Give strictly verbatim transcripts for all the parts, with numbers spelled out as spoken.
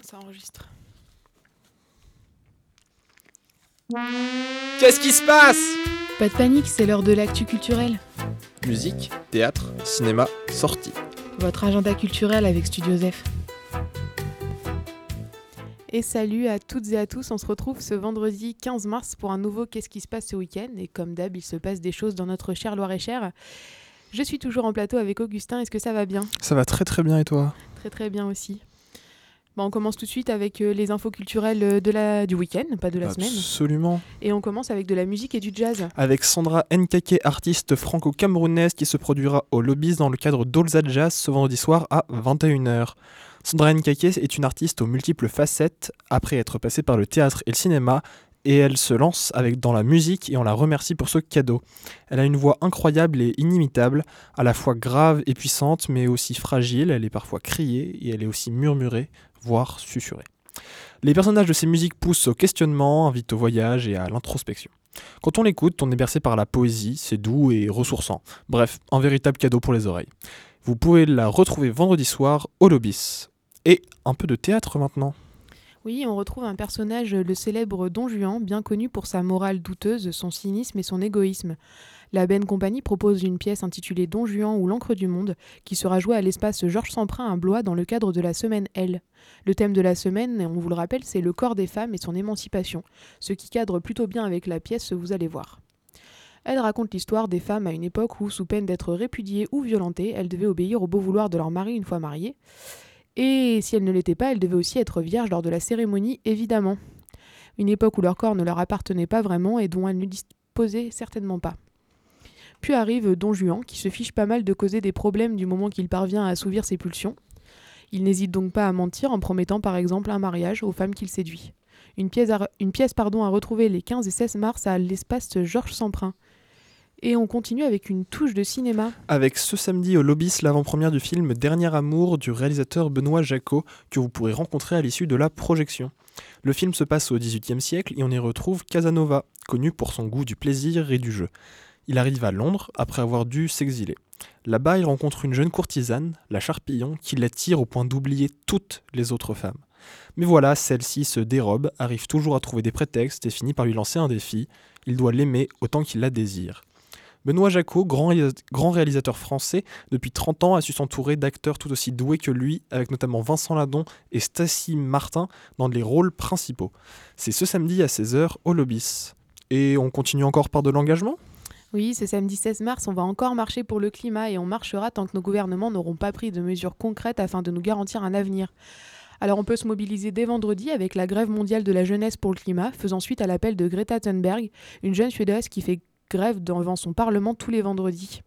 Ça enregistre. Qu'est-ce qui se passe ? Pas de panique, c'est l'heure de l'actu culturelle. Musique, théâtre, cinéma, sortie. Votre agenda culturel avec Studio Zef. Et salut à toutes et à tous, on se retrouve ce vendredi quinze mars pour un nouveau Qu'est-ce qui se passe ce week-end ? Et comme d'hab, il se passe des choses dans notre cher Loir-et-Cher. Je suis toujours en plateau avec Augustin, est-ce que ça va bien ? Ça va très très bien et toi ? Très très bien aussi. Bon, on commence tout de suite avec euh, les infos culturelles de la, du week-end, pas de la Absolument. semaine. Absolument. Et on commence avec de la musique et du jazz. Avec Sandra Nkake, artiste franco-camerounaise qui se produira au Lobbies dans le cadre d'Olza Jazz ce vendredi soir à vingt et une heures. Sandra Nkake est une artiste aux multiples facettes, après être passée par le théâtre et le cinéma, et elle se lance avec dans la musique et on la remercie pour ce cadeau. Elle a une voix incroyable et inimitable, à la fois grave et puissante, mais aussi fragile, elle est parfois criée et elle est aussi murmurée, voire susurrée. Les personnages de ces musiques poussent au questionnement, invitent au voyage et à l'introspection. Quand on l'écoute, on est bercé par la poésie, c'est doux et ressourçant. Bref, un véritable cadeau pour les oreilles. Vous pouvez la retrouver vendredi soir au Lobbies. Et un peu de théâtre maintenant. Oui, on retrouve un personnage, le célèbre Don Juan, bien connu pour sa morale douteuse, son cynisme et son égoïsme. La Ben Compagnie propose une pièce intitulée Don Juan ou l'encre du monde, qui sera jouée à l'espace Georges Semprin à Blois dans le cadre de la semaine L. Le thème de la semaine, on vous le rappelle, c'est le corps des femmes et son émancipation, ce qui cadre plutôt bien avec la pièce, vous allez voir. Elle raconte l'histoire des femmes à une époque où, sous peine d'être répudiées ou violentées, elles devaient obéir au beau vouloir de leur mari une fois mariées. Et si elles ne l'étaient pas, elles devaient aussi être vierges lors de la cérémonie, évidemment. Une époque où leur corps ne leur appartenait pas vraiment et dont elles ne disposaient certainement pas. Puis arrive Don Juan, qui se fiche pas mal de causer des problèmes du moment qu'il parvient à assouvir ses pulsions. Il n'hésite donc pas à mentir en promettant par exemple un mariage aux femmes qu'il séduit. Une pièce, à, une pièce pardon, à retrouver les quinze et seize mars à l'espace Georges Semprin. Et on continue avec une touche de cinéma. Avec ce samedi au Lobbies l'avant-première du film Dernier Amour du réalisateur Benoît Jacot que vous pourrez rencontrer à l'issue de la projection. Le film se passe au dix-huitième siècle et on y retrouve Casanova, connu pour son goût du plaisir et du jeu. Il arrive à Londres après avoir dû s'exiler. Là-bas, il rencontre une jeune courtisane, la Charpillon, qui l'attire au point d'oublier toutes les autres femmes. Mais voilà, celle-ci se dérobe, arrive toujours à trouver des prétextes et finit par lui lancer un défi. Il doit l'aimer autant qu'il la désire. Benoît Jacot, grand, réalis- grand réalisateur français, depuis trente ans a su s'entourer d'acteurs tout aussi doués que lui, avec notamment Vincent Ladon et Stacy Martin dans les rôles principaux. C'est ce samedi à seize heures au Lobbies. Et on continue encore par de l'engagement ? Oui, ce samedi seize mars, on va encore marcher pour le climat et on marchera tant que nos gouvernements n'auront pas pris de mesures concrètes afin de nous garantir un avenir. Alors on peut se mobiliser dès vendredi avec la grève mondiale de la jeunesse pour le climat, faisant suite à l'appel de Greta Thunberg, une jeune Suédoise qui fait grève devant son parlement tous les vendredis.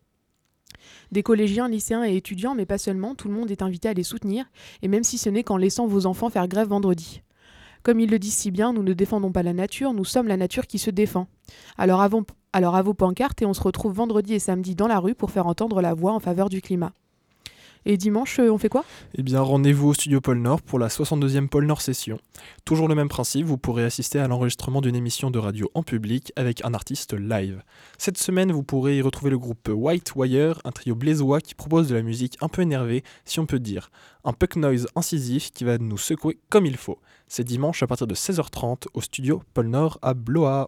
Des collégiens, lycéens et étudiants, mais pas seulement, tout le monde est invité à les soutenir, et même si ce n'est qu'en laissant vos enfants faire grève vendredi. Comme ils le disent si bien, nous ne défendons pas la nature, nous sommes la nature qui se défend. Alors, avant, alors à vos pancartes et on se retrouve vendredi et samedi dans la rue pour faire entendre la voix en faveur du climat. Et dimanche, on fait quoi ? Eh bien, rendez-vous au Studio Pôle Nord pour la soixante-deuxième Pôle Nord Session. Toujours le même principe, vous pourrez assister à l'enregistrement d'une émission de radio en public avec un artiste live. Cette semaine, vous pourrez y retrouver le groupe White Wire, un trio blésois qui propose de la musique un peu énervée, si on peut dire. Un punk noise incisif qui va nous secouer comme il faut. C'est dimanche à partir de seize heures trente au Studio Pôle Nord à Blois.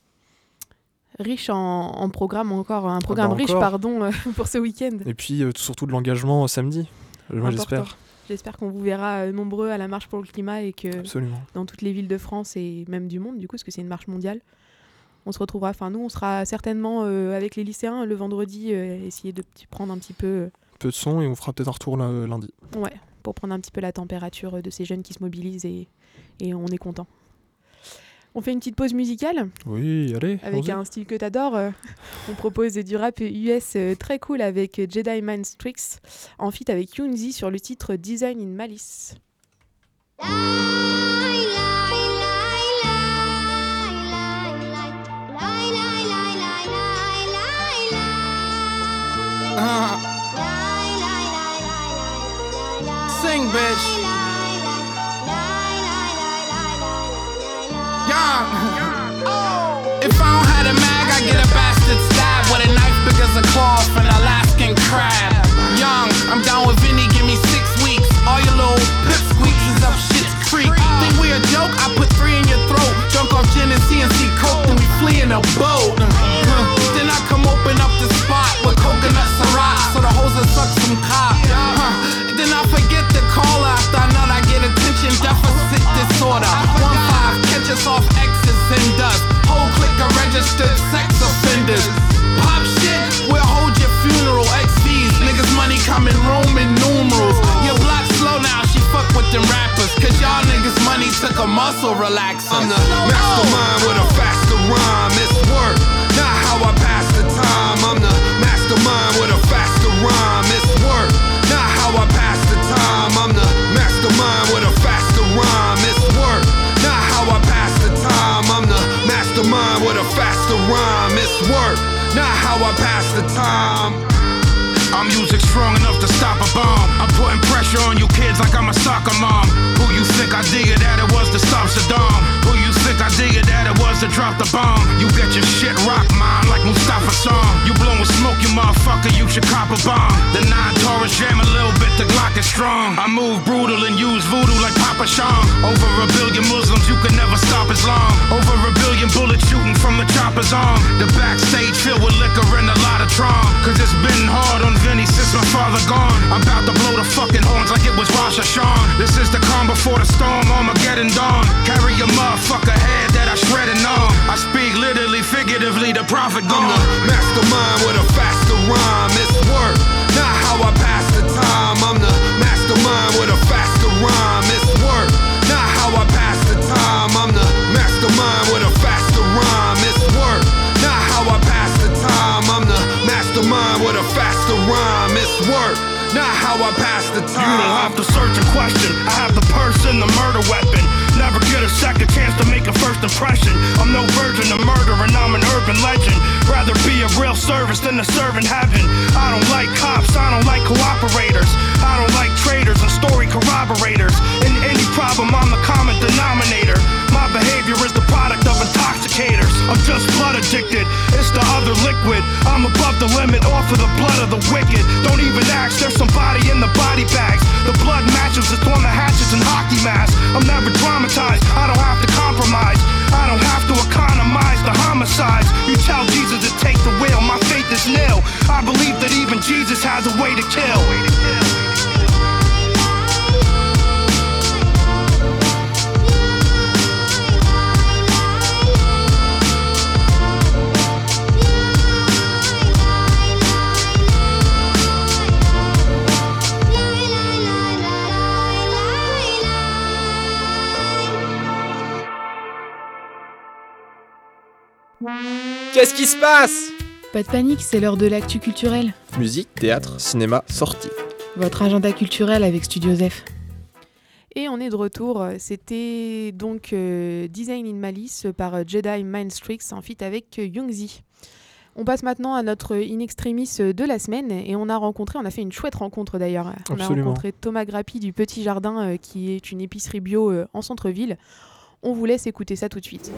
Riche en, en programme encore, un programme ah bah riche encore. pardon euh, pour ce week-end. Et puis euh, surtout de l'engagement samedi, moi Important. j'espère. J'espère qu'on vous verra euh, nombreux à la marche pour le climat et que Absolument. dans toutes les villes de France et même du monde du coup, parce que c'est une marche mondiale. On se retrouvera, enfin nous on sera certainement euh, avec les lycéens le vendredi, euh, essayer de petit, prendre un petit peu... Euh, peu de son et on fera peut-être un retour l- lundi. Ouais, pour prendre un petit peu la température de ces jeunes qui se mobilisent et, et on est content. On fait une petite pause musicale Oui, allez. avec allons-y. un style que t'adores. euh, on propose du rap U S euh, très cool avec Jedi Mind Tricks en feat avec Younzi sur le titre Design in Malice. Uh, sing, bitch. Young. If I don't have a mag, I get a bastard stab with a knife big as a claw from an Alaskan crab. Young, I'm down with Vinny, give me six weeks. All your little pipsqueaks is up shit's creek. them rappers, cause y'all niggas money took a muscle relaxer. I'm the mastermind with a faster rhyme. It's work, not how I pass the time. I'm the mastermind with a faster rhyme. It's work, not how I pass the time. I'm the mastermind with a faster rhyme. It's work, not how I pass the time. I'm the mastermind with a faster rhyme. It's work, not how I pass the time. I'm music strong enough to stop a bomb. I'm putting pressure on you kids like I'm a soccer mom. Who you think I dig it that it was to stop Saddam? Who you think I dig it that it was to drop the bomb? You get your shit rocked, mom, like Mustafa Song. You blowing smoke, you motherfucker, you should cop a bomb. The nine Taurus jam a little bit, the Glock is strong. I move brutal and use voodoo like Papa Sham. Over a billion Muslims, you can never stop Islam. Over a billion bullets shooting from the chopper's arm. The backstage filled with liquor and a lot of Tron. Cause it's been hard on Vinny since my father gone. I'm about to blow the fucking horns like it was Rosh Hashanah. This is the calm before the storm, Armageddon dawn. Carry your motherfucker head that I shredded on. I speak literally, figuratively, the prophet gone. I'm the mastermind with a faster rhyme. It's work, not how I pass the time. I'm the mastermind with a faster rhyme. It's work, not how I pass the time. I'm the mastermind with a faster rhyme. It's work, not how I pass the time. I'm the mastermind with a faster rhyme. It's work, not how I pass the time. You don't have to search and question. I have the purse and the murder weapon. Never get a second chance to make a first impression. I'm no virgin to murder and I'm an urban legend. Rather be a real service than a servant heaven. I don't like cops, I don't like cooperators. I don't like traitors and story corroborators. In any problem, I'm the common denominator. My behavior is the product of intoxicators. I'm just blood addicted, it's the other liquid. I'm above the limit, off of the blood of the wicked. Don't even ask, there's somebody in the body bags. The blood matches, it's on the hatchets and hockey masks. I'm never traumatized, I don't have to compromise. I don't have to economize the homicides. You tell Jesus to take the wheel, my faith is nil. I believe that even Jesus has a way to kill. Qu'est-ce qui se passe? Pas de panique, c'est l'heure de l'actu culturelle. Musique, théâtre, cinéma, sortie. Votre agenda culturel avec Studio Zef. Et on est de retour, c'était donc euh, Design in Malice par Jedi Mind Strix en feat avec Youngzi. On passe maintenant à notre in extremis de la semaine et on a rencontré, on a fait une chouette rencontre d'ailleurs. On Absolument. a rencontré Thomas Grappi du Petit Jardin euh, qui est une épicerie bio euh, en centre-ville. On vous laisse écouter ça tout de suite.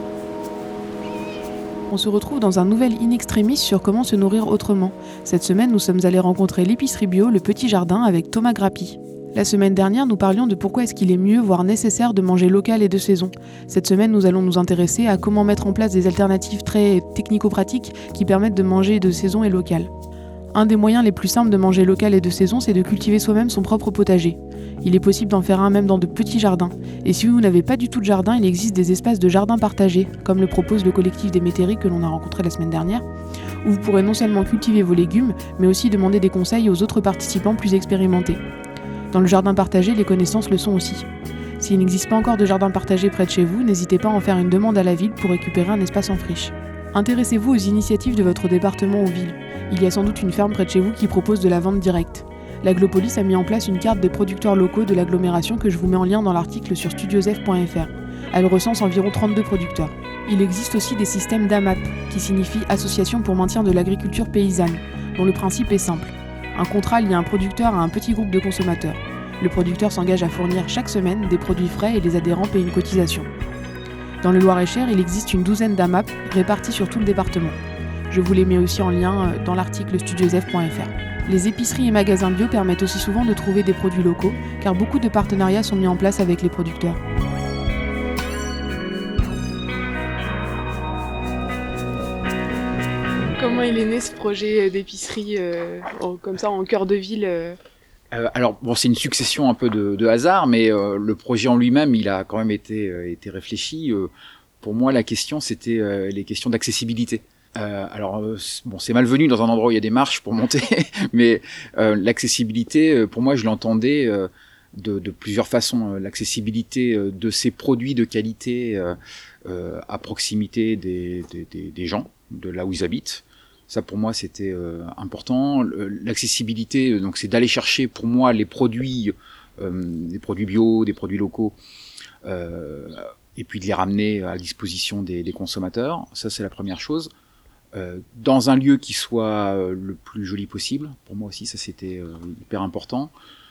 On se retrouve dans un nouvel in extremis sur comment se nourrir autrement. Cette semaine, nous sommes allés rencontrer l'épicerie bio Le Petit Jardin avec Thomas Grappi. La semaine dernière, nous parlions de pourquoi est-ce qu'il est mieux, voire nécessaire, de manger local et de saison. Cette semaine, nous allons nous intéresser à comment mettre en place des alternatives très technico-pratiques qui permettent de manger de saison et local. Un des moyens les plus simples de manger local et de saison, c'est de cultiver soi-même son propre potager. Il est possible d'en faire un même dans de petits jardins. Et si vous n'avez pas du tout de jardin, il existe des espaces de jardin partagés, comme le propose le collectif des Métairies que l'on a rencontré la semaine dernière, où vous pourrez non seulement cultiver vos légumes, mais aussi demander des conseils aux autres participants plus expérimentés. Dans le jardin partagé, les connaissances le sont aussi. S'il n'existe pas encore de jardin partagé près de chez vous, n'hésitez pas à en faire une demande à la ville pour récupérer un espace en friche. Intéressez-vous aux initiatives de votre département ou ville. Il y a sans doute une ferme près de chez vous qui propose de la vente directe. L'Aglopolis a mis en place une carte des producteurs locaux de l'agglomération que je vous mets en lien dans l'article sur studiozef point f r. Elle recense environ trente-deux producteurs. Il existe aussi des systèmes d'A M A P, qui signifie Association pour maintien de l'agriculture paysanne, dont le principe est simple. Un contrat lie un producteur à un petit groupe de consommateurs. Le producteur s'engage à fournir chaque semaine des produits frais et les adhérents paient une cotisation. Dans le Loir-et-Cher, il existe une douzaine d'A M A P répartis sur tout le département. Je vous les mets aussi en lien dans l'article studiozef point f r. Les épiceries et magasins bio permettent aussi souvent de trouver des produits locaux, car beaucoup de partenariats sont mis en place avec les producteurs. Comment il est né ce projet d'épicerie euh, comme ça en cœur de ville euh... Euh, alors bon, c'est une succession un peu de, de hasard, mais euh, le projet en lui-même, il a quand même été, euh, été réfléchi. Euh, pour moi, la question, c'était euh, les questions d'accessibilité. Euh, alors euh, bon, c'est malvenu dans un endroit où il y a des marches pour monter, mais euh, l'accessibilité, euh, pour moi, je l'entendais euh, de, de plusieurs façons. L'accessibilité de ces produits de qualité euh, euh, à proximité des, des, des, des gens, de là où ils habitent. Ça, pour moi, c'était euh, important. L'accessibilité, donc, c'est d'aller chercher, pour moi, les produits, euh, des produits bio, des produits locaux, euh, et puis de les ramener à la disposition des, des consommateurs. Ça, c'est la première chose. Euh, dans un lieu qui soit euh, le plus joli possible. Pour moi aussi, ça, c'était euh, hyper important.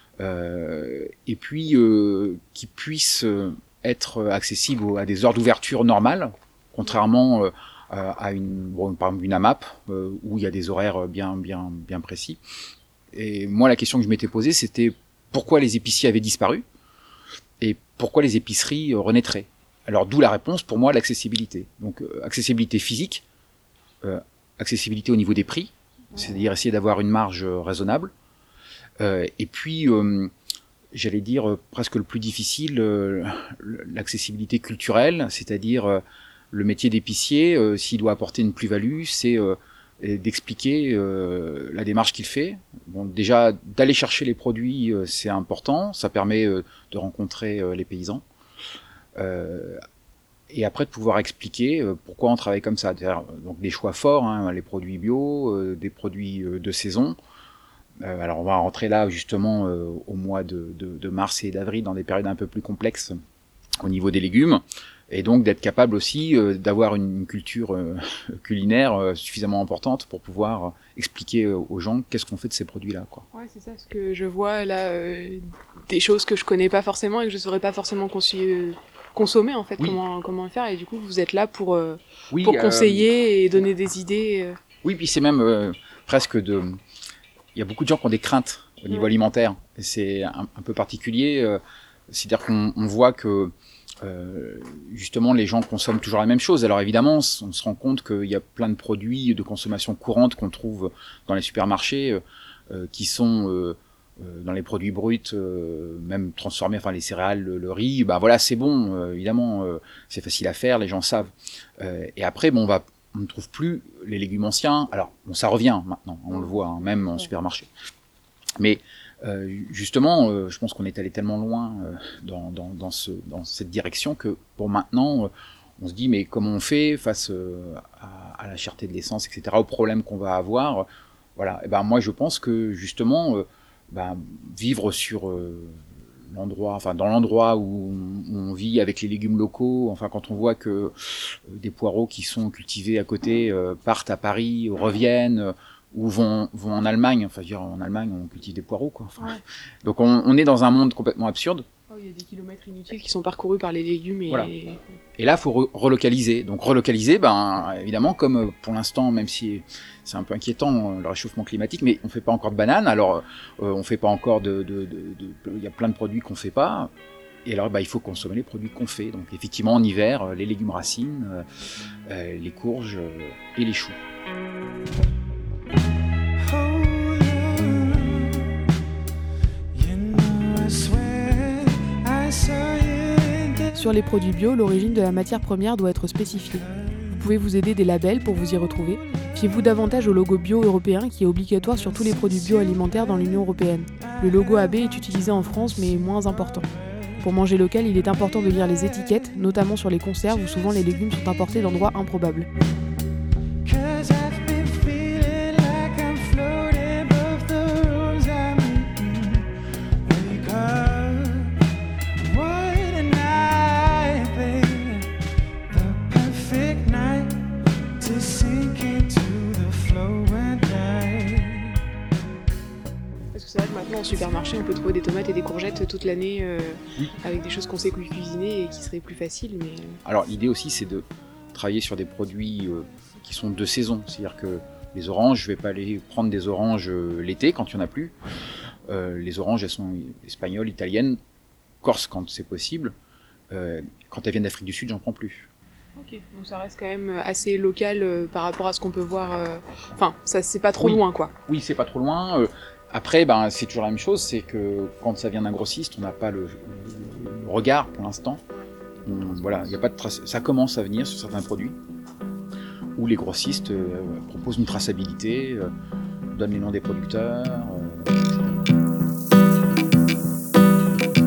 Euh, et puis, euh, qui puisse être accessible à des heures d'ouverture normales, contrairement... Euh, à une, bon, par exemple une AMAP euh, où il y a des horaires bien, bien, bien précis. Et moi, la question que je m'étais posée, c'était pourquoi les épiciers avaient disparu et pourquoi les épiceries euh, renaîtraient. Alors, d'où la réponse, pour moi, l'accessibilité. Donc, euh, accessibilité physique, euh, accessibilité au niveau des prix, c'est-à-dire essayer d'avoir une marge raisonnable. Euh, et puis, euh, j'allais dire, euh, presque le plus difficile, euh, l'accessibilité culturelle, c'est-à-dire... Euh, le métier d'épicier, euh, s'il doit apporter une plus-value, c'est euh, d'expliquer euh, la démarche qu'il fait. Bon, déjà, d'aller chercher les produits, euh, c'est important. Ça permet euh, de rencontrer euh, les paysans. Euh, et après, de pouvoir expliquer euh, pourquoi on travaille comme ça. Donc, des choix forts, hein, les produits bio, euh, des produits euh, de saison. Euh, alors, on va rentrer là, justement, euh, au mois de, de, de mars et d'avril, dans des périodes un peu plus complexes au niveau des légumes. Et donc d'être capable aussi euh, d'avoir une culture euh, culinaire euh, suffisamment importante pour pouvoir euh, expliquer euh, aux gens qu'est-ce qu'on fait de ces produits-là, quoi. Ouais, c'est ça, parce que je vois là euh, des choses que je connais pas forcément et que je saurais pas forcément consu- euh, consommer en fait, Oui. comment comment le faire. Et du coup, vous êtes là pour euh, Oui, pour euh, conseiller et donner des idées. Euh. Oui, puis c'est même euh, presque de. Il y a beaucoup de gens qui ont des craintes au niveau Ouais. alimentaire. Et c'est un, un peu particulier. Euh, c'est-à-dire qu'on on voit que Euh, justement, les gens consomment toujours la même chose. Alors évidemment, on se rend compte qu'il y a plein de produits de consommation courante qu'on trouve dans les supermarchés euh, qui sont euh, euh, dans les produits bruts, euh, même transformés, enfin les céréales, le, le riz. Bah voilà, c'est bon. Euh, évidemment, euh, c'est facile à faire, les gens savent. Euh, et après, bon, on va, on ne trouve plus les légumes anciens. Alors, bon, ça revient maintenant, on le voit, hein, même en supermarché. Mais Euh, justement, euh, je pense qu'on est allé tellement loin euh, dans, dans, dans, ce, dans cette direction que pour maintenant, euh, on se dit mais comment on fait face euh, à, à la cherté de l'essence, et cetera, aux problèmes qu'on va avoir. Voilà. Et ben moi je pense que justement, euh, ben, vivre sur euh, l'endroit, enfin dans l'endroit où on, où on vit avec les légumes locaux, enfin quand on voit que euh, des poireaux qui sont cultivés à côté euh, partent à Paris, reviennent. Euh, ou vont, vont en Allemagne, enfin je veux dire, en Allemagne on cultive des poireaux quoi. Enfin, Ouais. donc on, on est dans un monde complètement absurde. Oh, il y a des kilomètres inutiles qui sont parcourus par les légumes et. Voilà. Et là il faut re- relocaliser. Donc relocaliser, ben évidemment comme pour l'instant, même si c'est un peu inquiétant le réchauffement climatique, mais on fait pas encore de bananes, alors euh, on fait pas encore de, de, de, de, de, il y a plein de produits qu'on fait pas. Et alors, bah, il faut consommer les produits qu'on fait. Donc, effectivement, en hiver, les légumes racines, euh, euh, les courges euh, et les choux. Sur les produits bio, l'origine de la matière première doit être spécifiée. Vous pouvez vous aider des labels pour vous y retrouver. Fiez-vous davantage au logo bio européen qui est obligatoire sur tous les produits bio alimentaires dans l'Union européenne. Le logo A B est utilisé en France mais est moins important. Pour manger local, il est important de lire les étiquettes, notamment sur les conserves où souvent les légumes sont importés d'endroits improbables. En supermarché, on peut trouver des tomates et des courgettes toute l'année euh, oui. avec des choses qu'on sait cuisiner et qui seraient plus faciles. Mais... Alors l'idée aussi c'est de travailler sur des produits euh, qui sont de saison, c'est-à-dire que les oranges, je vais pas aller prendre des oranges euh, l'été quand il n'y en a plus. Euh, les oranges elles sont espagnoles, italiennes, corses quand c'est possible. Euh, quand elles viennent d'Afrique du Sud, j'en prends plus. Ok, donc ça reste quand même assez local euh, par rapport à ce qu'on peut voir. Euh... Enfin, ça c'est pas trop oui. loin quoi. Oui, c'est pas trop loin. Euh, Après, ben, c'est toujours la même chose, c'est que quand ça vient d'un grossiste, on n'a pas le, le regard pour l'instant. On, voilà, y a pas de trace... Ça commence à venir sur certains produits, où les grossistes euh, proposent une traçabilité, euh, donnent les noms des producteurs. Euh,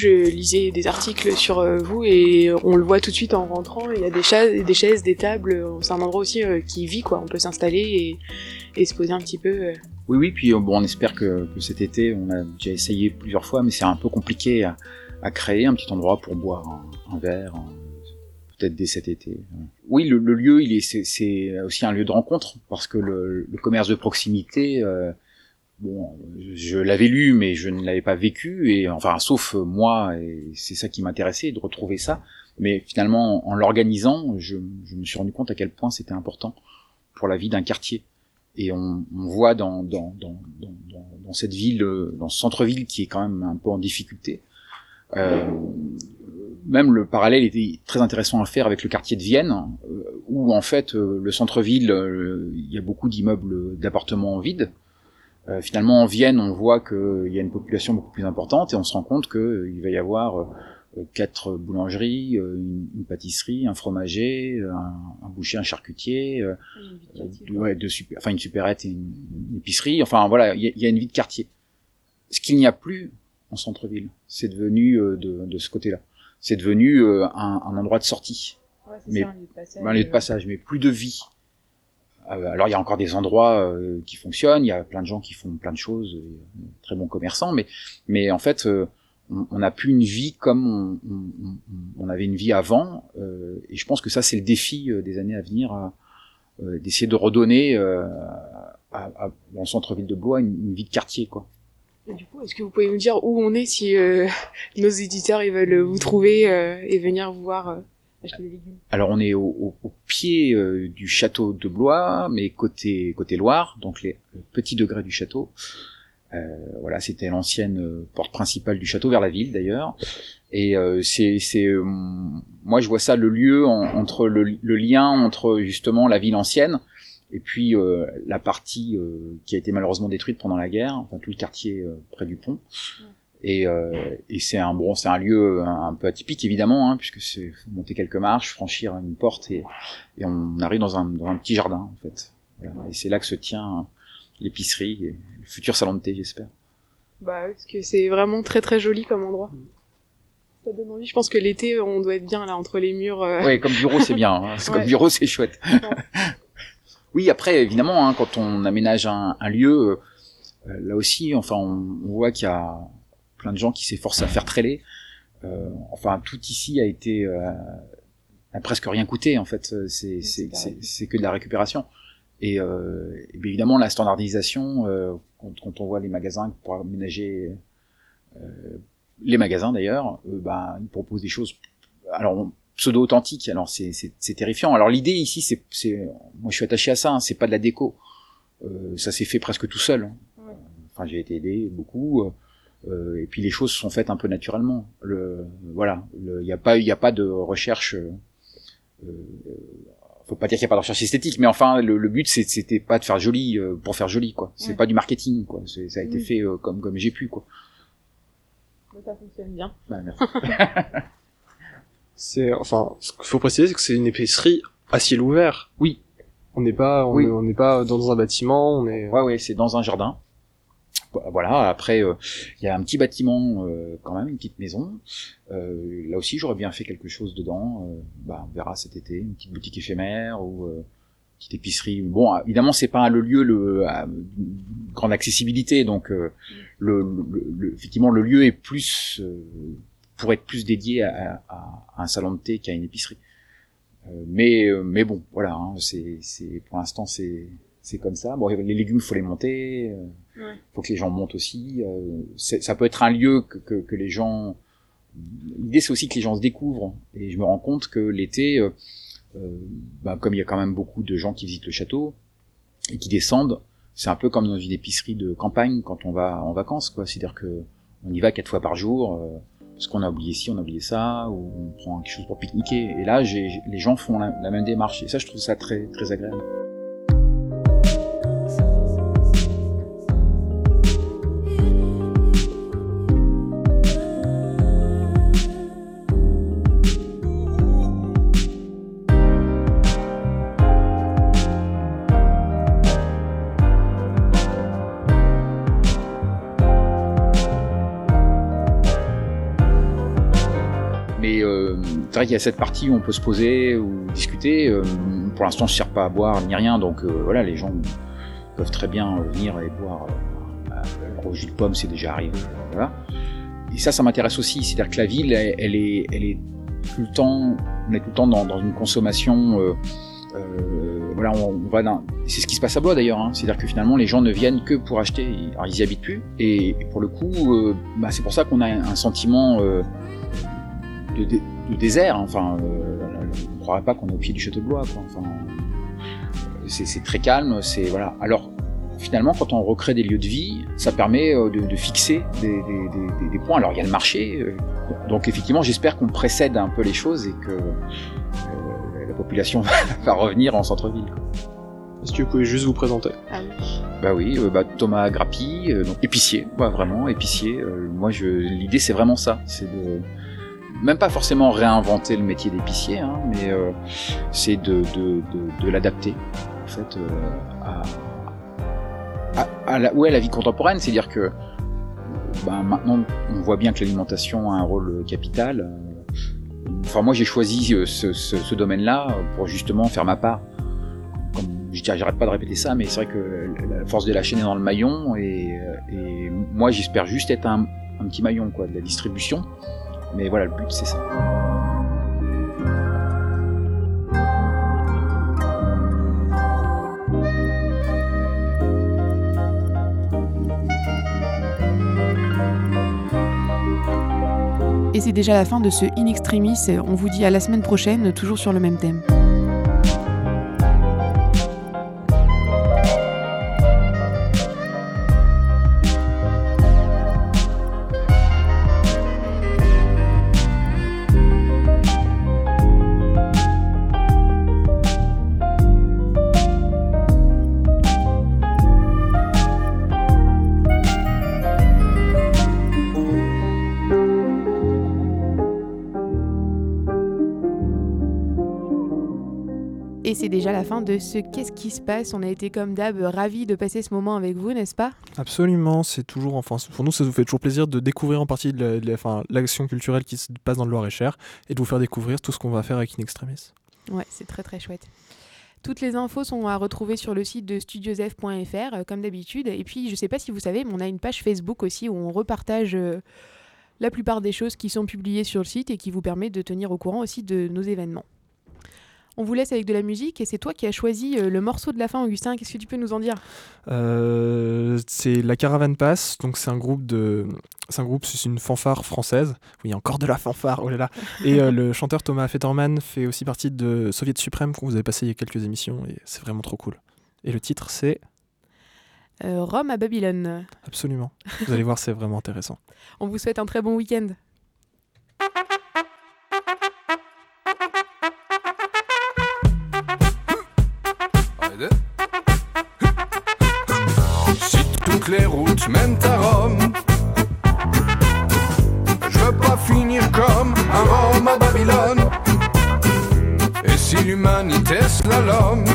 je lisais des articles sur euh, vous et on le voit tout de suite en rentrant. Il y a des chaises, des, chaises, des tables. C'est un endroit aussi euh, qui vit, quoi. On peut s'installer et, et se poser un petit peu. Euh. Oui, oui. Puis bon, on espère que, que cet été, on a déjà essayé plusieurs fois, mais c'est un peu compliqué à, à créer un petit endroit pour boire un, un verre. Un, peut-être dès cet été. Oui, le, le lieu, il est, c'est, c'est aussi un lieu de rencontre parce que le, le commerce de proximité. Euh, Bon, je l'avais lu, mais je ne l'avais pas vécu, et enfin, sauf moi, et c'est ça qui m'intéressait, de retrouver ça. Mais finalement, en l'organisant, je, je me suis rendu compte à quel point c'était important pour la vie d'un quartier. Et on, on voit dans, dans, dans, dans, dans cette ville, dans ce centre-ville qui est quand même un peu en difficulté, euh, même le parallèle était très intéressant à faire avec le quartier de Vienne, où en fait, le centre-ville, il y a beaucoup d'immeubles, d'appartements vides. Euh, finalement, en Vienne, on voit qu'il y a une population beaucoup plus importante et on se rend compte qu'il euh, va y avoir euh, quatre boulangeries, euh, une, une pâtisserie, un fromager, un, un boucher, un charcutier, euh, euh, deux, ouais, deux super, enfin une supérette et une, une épicerie. Enfin voilà, il y, y a une vie de quartier. Ce qu'il n'y a plus en centre-ville, c'est devenu euh, de, de ce côté-là. C'est devenu euh, un, un endroit de sortie, ouais, c'est mais ça, un lieu de passage, un lieu de passage, mais plus de vie. Alors il y a encore des endroits euh, qui fonctionnent, il y a plein de gens qui font plein de choses, euh, très bons commerçants, mais mais en fait euh, on n'a plus une vie comme on, on, on avait une vie avant, euh, et je pense que ça c'est le défi euh, des années à venir, euh, d'essayer de redonner euh, à, à, dans le centre-ville de Blois une, une vie de quartier, quoi. Et du coup, est-ce que vous pouvez nous dire où on est si euh, nos éditeurs ils veulent vous trouver euh, et venir vous voir euh... Alors on est au, au, au pied euh, du château de Blois, mais côté côté Loire, donc les, le petit degré du château. Euh, voilà, c'était l'ancienne euh, porte principale du château vers la ville d'ailleurs. Et euh, c'est c'est euh, moi je vois ça le lieu en, entre le, le lien entre justement la ville ancienne et puis euh, la partie euh, qui a été malheureusement détruite pendant la guerre, enfin tout le quartier euh, près du pont. Ouais. Et, euh, et c'est un bon, c'est un lieu un, un peu atypique évidemment, hein, puisque c'est monter quelques marches, franchir une porte et, et on arrive dans un, dans un petit jardin en fait. Voilà. Et c'est là que se tient l'épicerie et le futur salon de thé, j'espère. Bah parce que c'est vraiment très très joli comme endroit. Ça donne envie. Je pense que l'été on doit être bien là entre les murs. Euh... Ouais, comme bureau c'est bien. Hein. C'est ouais. Comme bureau c'est chouette. Ouais. Oui, après évidemment, hein, quand on aménage un, un lieu, euh, là aussi, enfin, on, on voit qu'il y a plein de gens qui s'efforcent à faire tréler. Euh, enfin, tout ici a été euh, a presque rien coûté en fait. C'est c'est c'est, c'est que de la récupération. Et, euh, et bien évidemment la standardisation. Euh, quand, quand on voit les magasins pour aménager euh, les magasins d'ailleurs, euh, ben ils proposent des choses. Alors pseudo authentiques. Alors c'est c'est c'est terrifiant. Alors l'idée ici, c'est c'est moi je suis attaché à ça. Hein, c'est pas de la déco. Euh, ça s'est fait presque tout seul. Ouais. Enfin j'ai été aidé beaucoup. Euh, Euh, et puis les choses sont faites un peu naturellement. Le, voilà, il y a pas, il y a pas de recherche. Euh, faut pas dire qu'il y a pas de recherche esthétique, mais enfin le, le but c'est, c'était pas de faire joli euh, pour faire joli, quoi. C'est ouais. Pas du marketing, quoi. C'est, ça a été oui. fait euh, comme comme j'ai pu, quoi. Ça fonctionne bien. Bah, merci. C'est, enfin, ce qu'il faut préciser, c'est que c'est une épicerie à ciel ouvert. Oui. On n'est pas, on, oui. est, on n'est pas dans un bâtiment, on est. Ouais, ouais, c'est dans un jardin. Voilà, après il euh, y a un petit bâtiment euh, quand même, une petite maison. Euh, là aussi j'aurais bien fait quelque chose dedans. Euh, bah, on verra cet été, une petite boutique éphémère ou euh, une petite épicerie. Bon, évidemment c'est pas le lieu le à grande accessibilité, donc euh, le, le, le effectivement le lieu est plus euh, pour être plus dédié à, à, à un salon de thé qu'à une épicerie. Euh, mais mais bon, voilà, hein, c'est c'est pour l'instant c'est c'est comme ça. Bon, les légumes, faut les monter. Euh, ouais. Faut que les gens montent aussi. Euh, c'est, ça peut être un lieu que, que, que les gens. L'idée, c'est aussi que les gens se découvrent. Et je me rends compte que l'été, euh, euh, bah, comme il y a quand même beaucoup de gens qui visitent le château et qui descendent, c'est un peu comme dans une épicerie de campagne quand on va en vacances, quoi. C'est-à-dire que on y va quatre fois par jour euh, parce qu'on a oublié ci, on a oublié ça, ou on prend quelque chose pour pique-niquer. Et là, j'ai, les gens font la, la même démarche. Et ça, je trouve ça très, très agréable. Mais euh, c'est vrai qu'il y a cette partie où on peut se poser ou discuter. Euh, pour l'instant, je ne sers pas à boire ni rien, donc euh, voilà, les gens peuvent très bien venir et boire. Euh, le jus de pomme, c'est déjà arrivé. Euh, voilà. Et ça, ça m'intéresse aussi. C'est-à-dire que la ville, elle, elle est, elle est tout le temps, on est tout le temps dans, dans une consommation. Euh, euh, voilà, on, on va dans, c'est ce qui se passe à Blois d'ailleurs. Hein. C'est-à-dire que finalement, les gens ne viennent que pour acheter. Alors, ils y habitent plus. Et, et pour le coup, euh, bah, c'est pour ça qu'on a un sentiment euh, de, de, de désert. Enfin, euh, on ne croirait pas qu'on est au pied du château de Blois. Quoi. Enfin, c'est, c'est très calme. C'est voilà. Alors. Finalement, quand on recrée des lieux de vie, ça permet de, de fixer des, des, des, des points. Alors, il y a le marché, donc effectivement, j'espère qu'on précède un peu les choses et que euh, la population va revenir en centre-ville. Est-ce que vous pouvez juste vous présenter ? Ah oui. Bah oui, euh, bah, Thomas Grappi, euh, donc épicier, ouais, vraiment épicier. Euh, moi, je, l'idée, c'est vraiment ça, c'est de même pas forcément réinventer le métier d'épicier, hein, mais euh, c'est de, de, de, de l'adapter en fait euh, à À, à la, ouais, à la vie contemporaine, c'est-à-dire que ben, maintenant on voit bien que l'alimentation a un rôle capital. Enfin, moi j'ai choisi ce, ce, ce domaine-là pour justement faire ma part. Comme je dis, j'arrête pas de répéter ça, mais c'est vrai que la force de la chaîne est dans le maillon et, et moi j'espère juste être un, un petit maillon quoi, de la distribution. Mais voilà, le but c'est ça. Et c'est déjà la fin de ce In Extremis. On vous dit à la semaine prochaine, toujours sur le même thème. Et c'est déjà la fin de ce Qu'est-ce qui se passe. On a été comme d'hab ravis de passer ce moment avec vous, n'est-ce pas ? Absolument, c'est toujours, enfin, pour nous ça nous fait toujours plaisir de découvrir en partie de la, de la, enfin, l'action culturelle qui se passe dans le Loir-et-Cher et de vous faire découvrir tout ce qu'on va faire avec In Extremis. Ouais, c'est très très chouette. Toutes les infos sont à retrouver sur le site de studiosf point f r, euh, comme d'habitude. Et puis, je sais pas si vous savez, mais on a une page Facebook aussi où on repartage euh, la plupart des choses qui sont publiées sur le site et qui vous permet de tenir au courant aussi de nos événements. On vous laisse avec de la musique et c'est toi qui as choisi euh, le morceau de la fin, Augustin. Qu'est-ce que tu peux nous en dire ? euh, C'est La Caravane Passe, donc c'est un groupe de, c'est un groupe, c'est une fanfare française. Oui, encore de la fanfare, oh là là. Et euh, le chanteur Thomas Fetterman fait aussi partie de Soviet Suprême qu'on vous avait passé il y a quelques émissions et c'est vraiment trop cool. Et le titre c'est euh, Rome à Babylone. Absolument. Vous allez voir, c'est vraiment intéressant. On vous souhaite un très bon week-end. Si toutes les routes mènent à Rome, je veux pas finir comme un Rome à Babylone. Et si l'humanité slalom,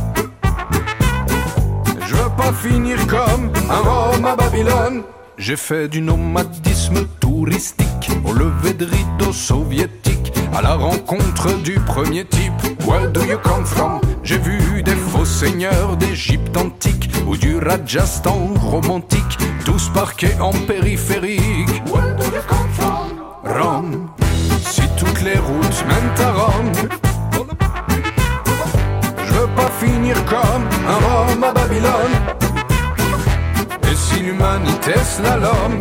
je veux pas finir comme un Rome à Babylone. J'ai fait du nomadisme touristique au lever de rideau soviétique, à la rencontre du premier type. Where do you come from? J'ai vu des faux seigneurs d'Égypte antique ou du Rajasthan romantique, tous parqués en périphérique. Where do you come from? Rome. Si toutes les routes mènent à Rome, je veux pas finir comme un Rome à Babylone. Et si l'humanité slalom,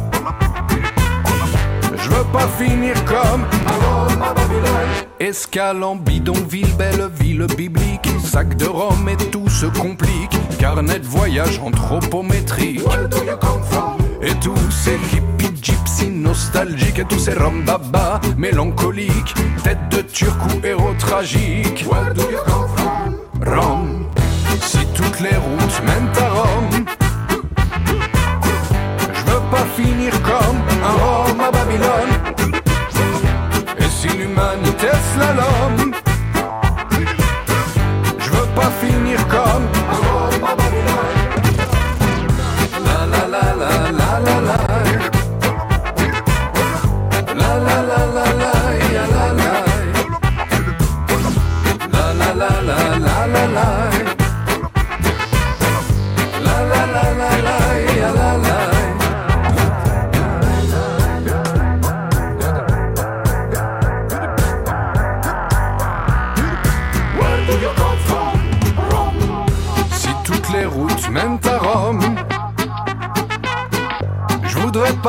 je veux pas finir comme un Rome à Babylone. Escale en bidonville, belle ville biblique, sac de Rome et tout se complique. Carnet de voyage anthropométrique. Et tous ces hippies gypsy nostalgiques, et tous ces Rome baba mélancoliques, tête de turc ou héros tragique. Rome. Si toutes les routes mènent à Rome, je veux pas finir comme un Rome à Babylone. Et si l'humanité slalom, je veux pas finir comme un Rome à Babylone. La la la la la la la. La la la la la.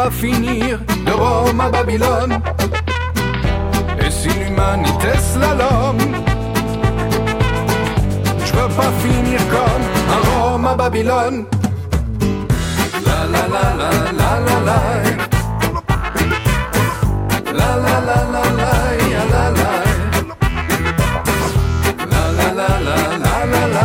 pas finir de Rome à Babylone. Et si l'humanité slalom, je veux pas finir comme un Rome à Babylone. La la la la la la la. La la la la la ya la la. La la la la la la la.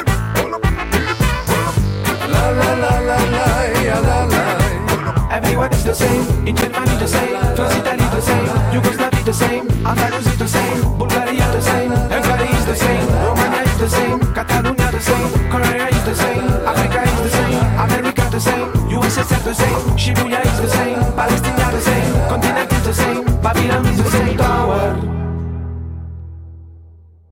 La la la la la ya la la. Everyone is the same, in Germany the same, France Italy the same, Yugoslavia the same, Andalusia the same, Bulgaria the same, Hungary is the same, Romania is the same, Catalonia the same, Korea is the same, Africa is the same, America the same, U S S R the same, Shibuya is the same,